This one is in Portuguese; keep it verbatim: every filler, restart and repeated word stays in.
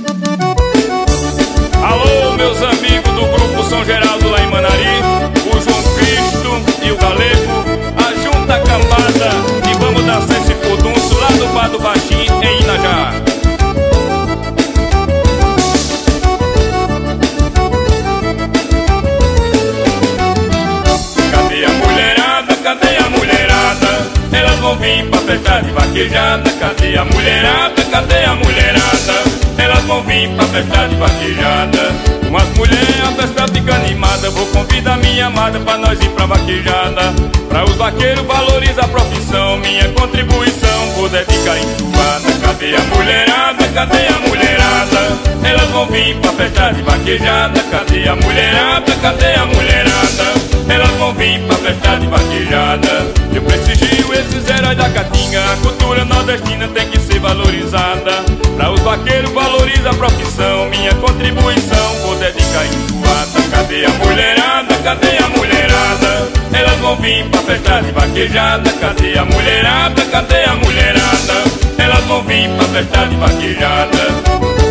Alô, meus amigos do Grupo São Geraldo lá em Manari, o João Cristo e o Galego, ajunta a cambada e vamos dançar esse furdunço lá do Bar do Baixinho em Inajá. Cadê a mulherada, cadê a mulherada? Elas vão vir pra festa de vaquejada. Cadê a mulherada, cadê a mulherada? Elas vão vir pra festa de vaquejada. Com as mulheres a festa fica animada. Vou convidar minha amada pra nós ir pra vaquejada. Pra os vaqueiros valorizar a profissão, minha contribuição vou dedicar enxugada. Cadê a mulherada, cadê a mulherada? Elas vão vir pra festa de vaquejada. Cadê a mulherada, cadê a mulherada? Elas vão vir pra festa de vaquejada. Eu prestigio esses heróis da Caatinga. A cultura nordestina tem que ser valorizada. Pra os vaqueiros valorizar a profissão, minha contribuição vou dedicar enxugada. Cadê a mulherada, cadê a mulherada? Elas vão vir pra festa de vaquejada. Cadê a mulherada, cadê a mulherada? Elas vão vir pra festa de vaquejada.